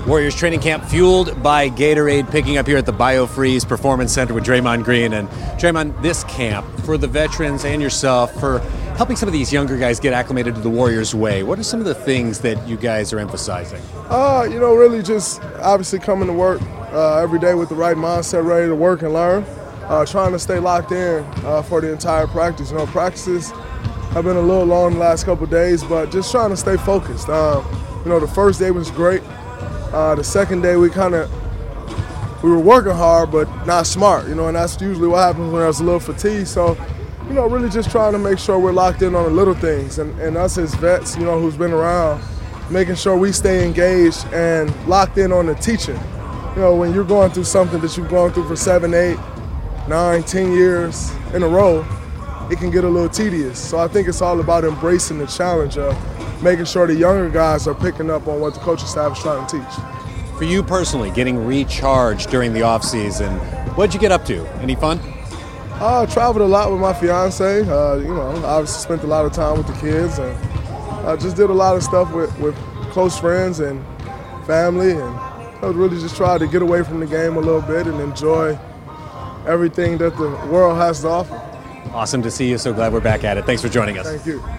Warriors training camp fueled by Gatorade, picking up here at the BioFreeze Performance Center with Draymond Green. And Draymond, this camp, for the veterans and yourself, for helping some of these younger guys get acclimated to the Warriors way, what are some of the things that you guys are emphasizing? Really just obviously coming to work every day with the right mindset, ready to work and learn, trying to stay locked in for the entire practice. Practices have been a little long the last couple of days, but just trying to stay focused. The first day was great. The second day we were working hard but not smart, and that's usually what happens when there's a little fatigue. So, really just trying to make sure we're locked in on the little things. And us as vets, who's been around, making sure we stay engaged and locked in on the teaching. When you're going through something that you've gone through for 7, 8, 9, 10 years in a row, it can get a little tedious. So I think it's all about embracing the challenge of making sure the younger guys are picking up on what the coaching staff is trying to teach. For you personally, getting recharged during the offseason, what'd you get up to? Any fun? I traveled a lot with my fiance. Obviously spent a lot of time with the kids, and I just did a lot of stuff with close friends and family, and I really just tried to get away from the game a little bit and enjoy everything that the world has to offer. Awesome to see you. So glad we're back at it. Thanks for joining us. Thank you.